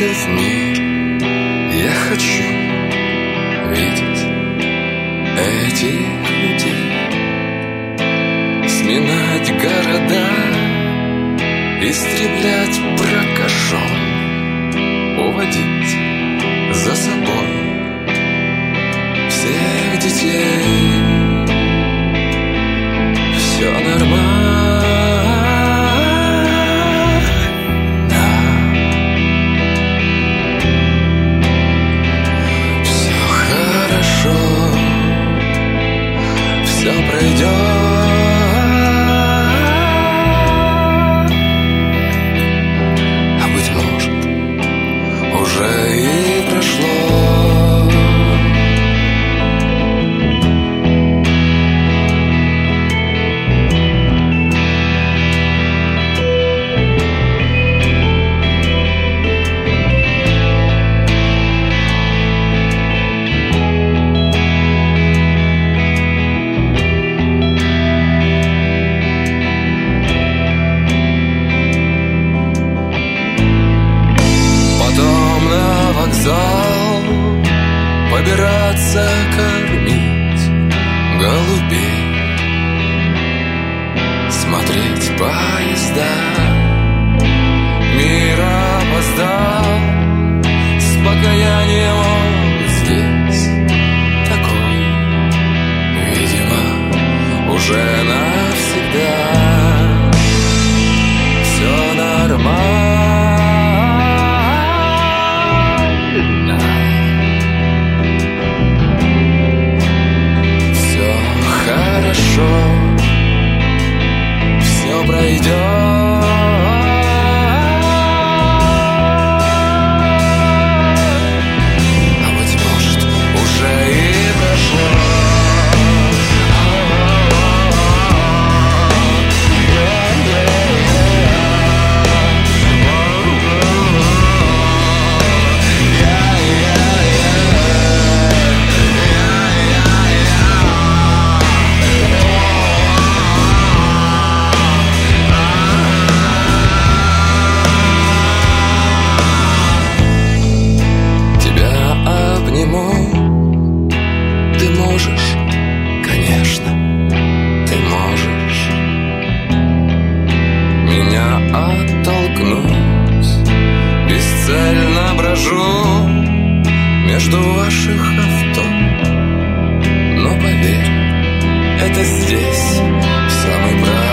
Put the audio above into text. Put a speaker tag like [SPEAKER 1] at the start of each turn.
[SPEAKER 1] взгляды в мир. Я хочу видеть этих людей, сминать города, истреблять прокажен, уводить за собой всех детей. Все нормально, все хорошо, все пройдет. А быть может, уже и прошло. Потом на вокзал побираться кормить голубей, смотреть поезда. Мир опоздал с покаянием, он здесь такой, видимо, уже навсегда. Все нормально, хорошо, все пройдет. А быть может, уже и прошло. Ты можешь, конечно, ты можешь меня оттолкнуть. Бесцельно брожу между ваших авто, но поверь, это здесь самый правильный